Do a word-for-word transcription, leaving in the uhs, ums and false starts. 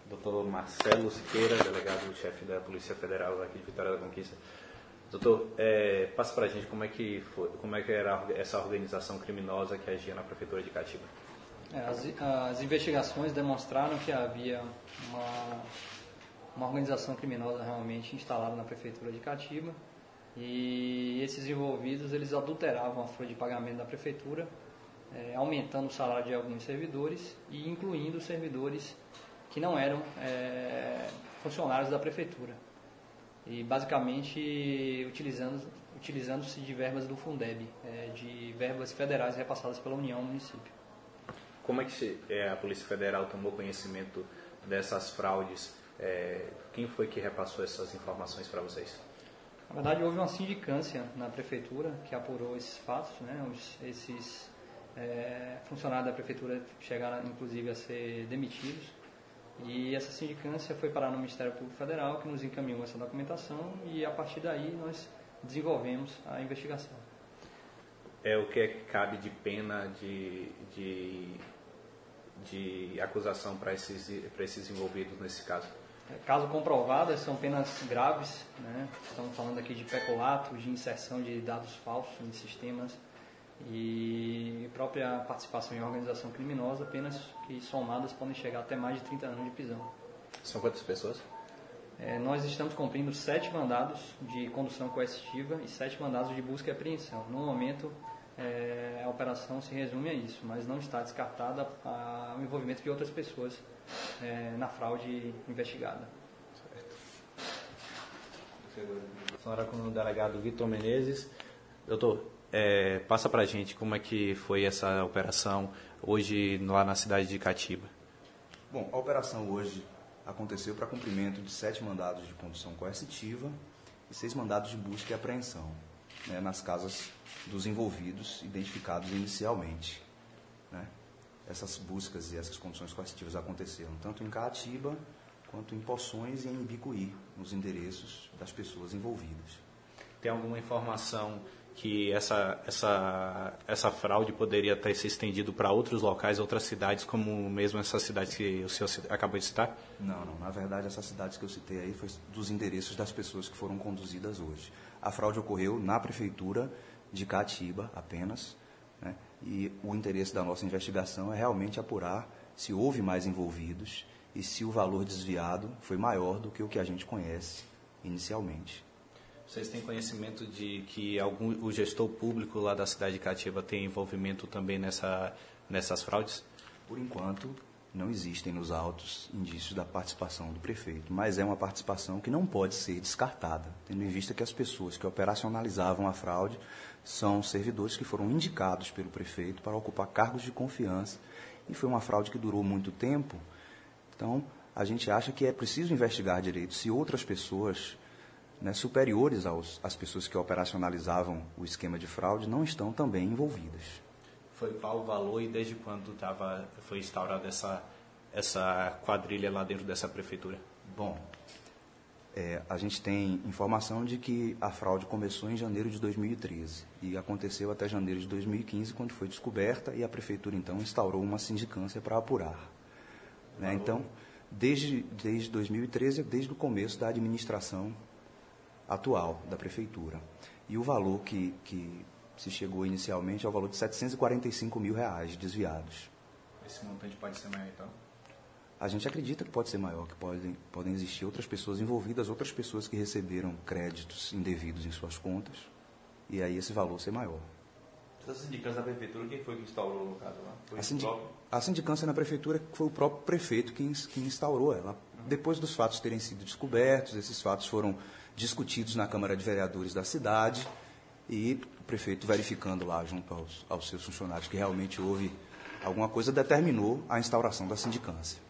doutor Marcelo Siqueira, delegado-chefe da Polícia Federal aqui de Vitória da Conquista. Doutor, é, passa para a gente como é que foi, como é que era essa organização criminosa que agia na Prefeitura de Catiba. É, as, as investigações demonstraram que havia uma, uma organização criminosa realmente instalada na Prefeitura de Catiba, e esses envolvidos eles adulteravam a folha de pagamento da Prefeitura, é, aumentando o salário de alguns servidores e incluindo servidores que não eram é, funcionários da Prefeitura. E basicamente utilizando, utilizando-se de verbas do Fundeb, é, de verbas federais repassadas pela União ao município. Como é que é, a Polícia Federal tomou conhecimento dessas fraudes? É, quem foi que repassou essas informações para vocês? Na verdade, houve uma sindicância na Prefeitura que apurou esses fatos, né? Os, esses é, funcionários da Prefeitura chegaram, inclusive, a ser demitidos. E essa sindicância foi parar no Ministério Público Federal, que nos encaminhou essa documentação, e a partir daí nós desenvolvemos a investigação. É o que, é que cabe de pena de, de, de acusação para esses, para esses envolvidos nesse caso? Caso comprovado, são penas graves, né? Estamos falando aqui de peculato, de inserção de dados falsos em sistemas e própria participação em organização criminosa, penas que somadas podem chegar até mais de trinta anos de prisão. São quantas pessoas? É, nós estamos cumprindo sete mandados de condução coercitiva e sete mandados de busca e apreensão. No momento, é, a operação se resume a isso, mas não está descartada a, o envolvimento de outras pessoas é, na fraude investigada. Certo. Agora com o delegado Vitor Menezes. Doutor, é, passa para a gente como é que foi essa operação hoje lá na cidade de Catiba. Bom, a operação hoje aconteceu para cumprimento de sete mandados de condução coercitiva e seis mandados de busca e apreensão, né, nas casas dos envolvidos identificados inicialmente, né. Essas buscas e essas conduções coercitivas aconteceram tanto em Catiba quanto em Poções e em Ibicuí, nos endereços das pessoas envolvidas. Tem alguma informação que essa, essa, essa fraude poderia ter se estendido para outros locais, outras cidades, como mesmo essa cidade que o senhor acabou de citar? Não, não. Na verdade, essas cidades que eu citei aí foi dos endereços das pessoas que foram conduzidas hoje. A fraude ocorreu na Prefeitura de Catiba apenas, né? E o interesse da nossa investigação é realmente apurar se houve mais envolvidos e se o valor desviado foi maior do que o que a gente conhece inicialmente. Vocês têm conhecimento de que algum, o gestor público lá da cidade de Catiba tem envolvimento também nessa, nessas fraudes? Por enquanto, não existem nos autos indícios da participação do prefeito, mas é uma participação que não pode ser descartada, tendo em vista que as pessoas que operacionalizavam a fraude são servidores que foram indicados pelo prefeito para ocupar cargos de confiança, e foi uma fraude que durou muito tempo. Então, a gente acha que é preciso investigar direito se outras pessoas, né, superiores aos, às pessoas que operacionalizavam o esquema de fraude não estão também envolvidas. Foi qual o valor e desde quando tava, foi instaurada essa, essa quadrilha lá dentro dessa prefeitura? Bom, é, a gente tem informação de que a fraude começou em janeiro de dois mil e treze e aconteceu até janeiro de dois mil e quinze, quando foi descoberta, e a prefeitura então instaurou uma sindicância para apurar. Né? Então, desde, desde dois mil e treze, desde o começo da administração atual da prefeitura. E o valor que, que se chegou inicialmente é o valor de setecentos e quarenta e cinco mil reais desviados. Esse montante pode ser maior, então? A gente acredita que pode ser maior, que podem, podem existir outras pessoas envolvidas, outras pessoas que receberam créditos indevidos em suas contas, e aí esse valor ser maior. Essa sindicância da prefeitura, quem foi que instaurou no caso lá? Foi a, sindi próprio... a sindicância na prefeitura foi o próprio prefeito que, que instaurou ela. Uhum. Depois dos fatos terem sido descobertos, esses fatos foram discutidos na Câmara de Vereadores da cidade, e o prefeito, verificando lá junto aos, aos seus funcionários que realmente houve alguma coisa, determinou a instauração da sindicância.